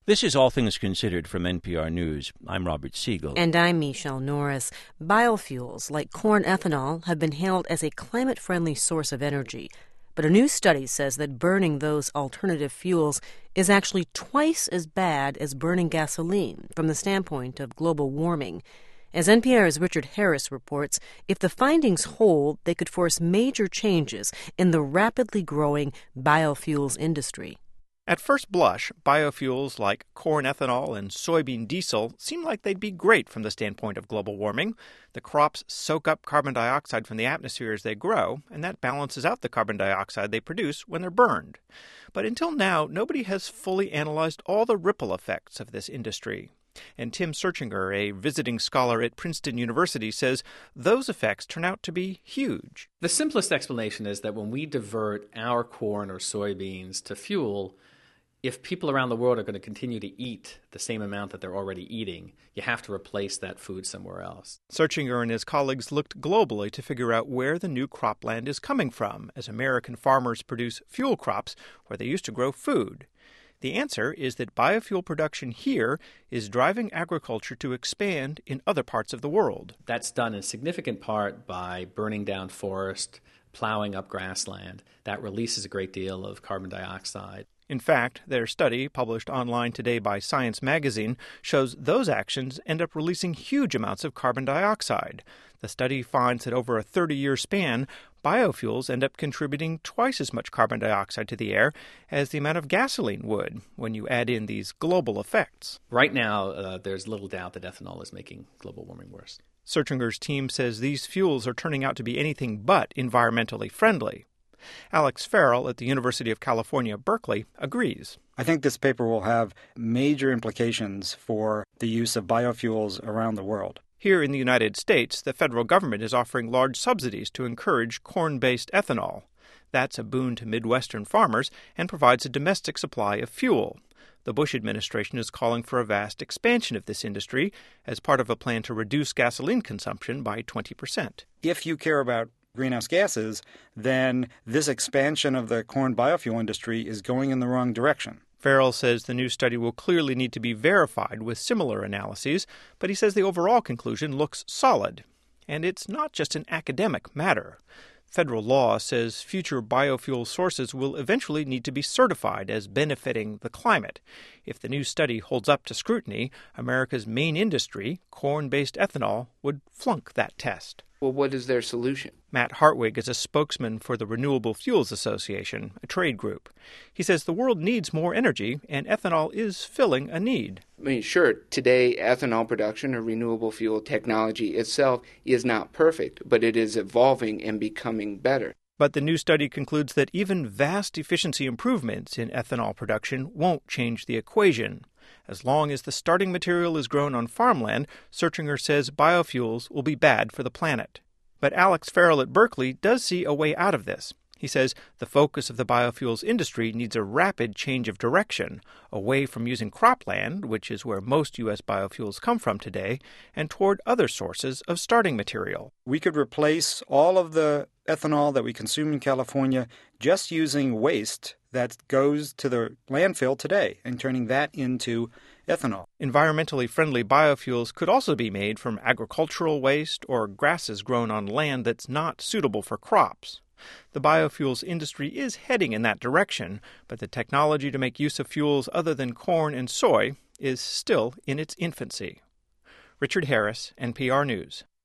This is All Things Considered from NPR News. I'm Robert Siegel. And I'm Michelle Norris. Biofuels like corn ethanol have been hailed as a climate-friendly source of energy. But a new study says that burning those alternative fuels is actually twice as bad as burning gasoline from the standpoint of global warming. As NPR's Richard Harris reports, if the findings hold, they could force major changes in the rapidly growing biofuels industry. At first blush, biofuels like corn ethanol and soybean diesel seem like they'd be great from the standpoint of global warming. The crops soak up carbon dioxide from the atmosphere as they grow, and that balances out the carbon dioxide they produce when they're burned. But until now, nobody has fully analyzed all the ripple effects of this industry. And Tim Searchinger, a visiting scholar at Princeton University, says those effects turn out to be huge. The simplest explanation is that when we divert our corn or soybeans to fuel, if people around the world are going to continue to eat the same amount that they're already eating, you have to replace that food somewhere else. Searchinger and his colleagues looked globally to figure out where the new cropland is coming from as American farmers produce fuel crops where they used to grow food. The answer is that biofuel production here is driving agriculture to expand in other parts of the world. That's done in significant part by burning down forest, plowing up grassland. That releases a great deal of carbon dioxide. In fact, their study, published online today by Science magazine, shows those actions end up releasing huge amounts of carbon dioxide. The study finds that over a 30-year span, biofuels end up contributing twice as much carbon dioxide to the air as the amount of gasoline would when you add in these global effects. Right now, there's little doubt that ethanol is making global warming worse. Searchinger's team says these fuels are turning out to be anything but environmentally friendly. Alex Farrell at the University of California, Berkeley, agrees. I think this paper will have major implications for the use of biofuels around the world. Here in the United States, the federal government is offering large subsidies to encourage corn-based ethanol. That's a boon to Midwestern farmers and provides a domestic supply of fuel. The Bush administration is calling for a vast expansion of this industry as part of a plan to reduce gasoline consumption by 20%. If you care about greenhouse gases, then this expansion of the corn biofuel industry is going in the wrong direction. Farrell says the new study will clearly need to be verified with similar analyses, but he says the overall conclusion looks solid. And it's not just an academic matter. Federal law says future biofuel sources will eventually need to be certified as benefiting the climate. If the new study holds up to scrutiny, America's main industry, corn-based ethanol, would flunk that test. Well, what is their solution? Matt Hartwig is a spokesman for the Renewable Fuels Association, a trade group. He says the world needs more energy, and ethanol is filling a need. I mean, sure, today ethanol production or renewable fuel technology itself is not perfect, but it is evolving and becoming better. But the new study concludes that even vast efficiency improvements in ethanol production won't change the equation. As long as the starting material is grown on farmland, Searchinger says biofuels will be bad for the planet. But Alex Farrell at Berkeley does see a way out of this. He says the focus of the biofuels industry needs a rapid change of direction, away from using cropland, which is where most U.S. biofuels come from today, and toward other sources of starting material. We could replace all of the ethanol that we consume in California just using waste that goes to the landfill today and turning that into ethanol. Environmentally friendly biofuels could also be made from agricultural waste or grasses grown on land that's not suitable for crops. The biofuels industry is heading in that direction, but the technology to make use of fuels other than corn and soy is still in its infancy. Richard Harris, NPR News.